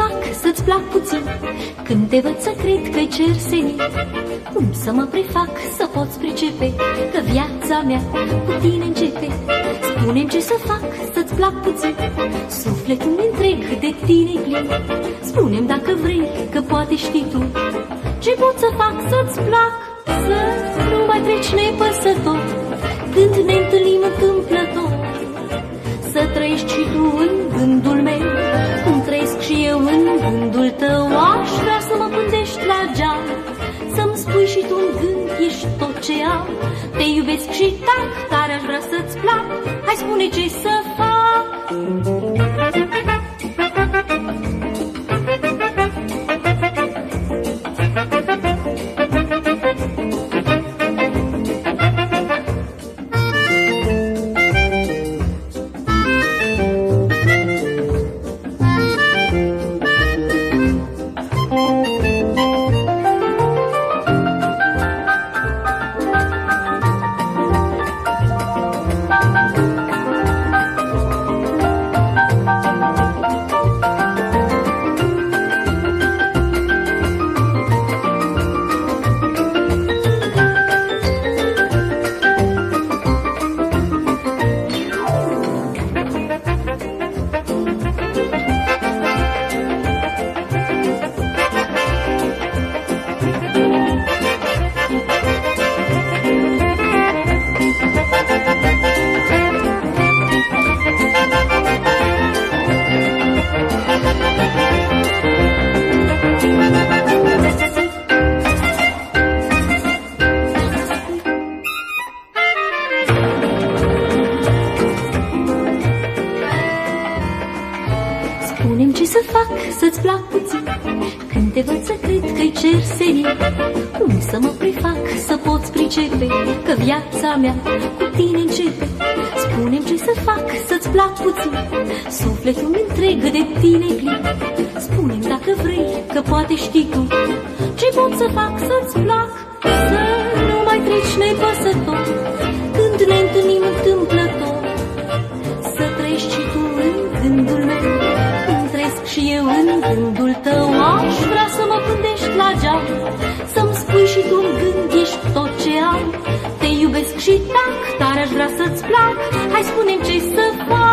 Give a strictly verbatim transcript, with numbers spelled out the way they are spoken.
fac să-ți plac puțin? Când te văd să cred că-i cer senin. Cum să mă prefac să poți pricepe că viața mea cu tine începe? Spune-mi ce să fac să-ți plac puțin. Sufletul întreg de tine-i plin. Spune-mi dacă vrei, că poate știi tu ce pot să fac să-ți plac. Să nu mai treci nepăsător când ne întâlnim întâmplător. Să trăiești și tu în gândul meu cum trăiesc și eu în gândul tău. Aș vrea să mă pândești la geam, să-mi spui și tu în gând ești tot ce am. Te iubesc și tac, tare aș vrea să-ți plac. Hai spune ce să fac. Spune-mi ce să fac să-ți plac puțin. Când te văd să cred că-i cer senin. Cum să mă prefac să poți pricepe că viața mea cu tine începe? Spune-mi ce să fac să-ți plac puțin. Sufletul întreg de tine plin. Spune-mi dacă vrei, că poate știi tu ce pot să fac să-ți plac. Să nu mai treci nepăsător când ne întâlnim întâmplător. Să trăiești și tu în gândul meu cum trăiesc și eu în gândul tău. Aș vrea să mă pândești la geam, să-mi spui și tu în gând ești tot ce am. Te iubesc și tac, tare aș vrea să-ți plac. Hai spune-mi ce să fac.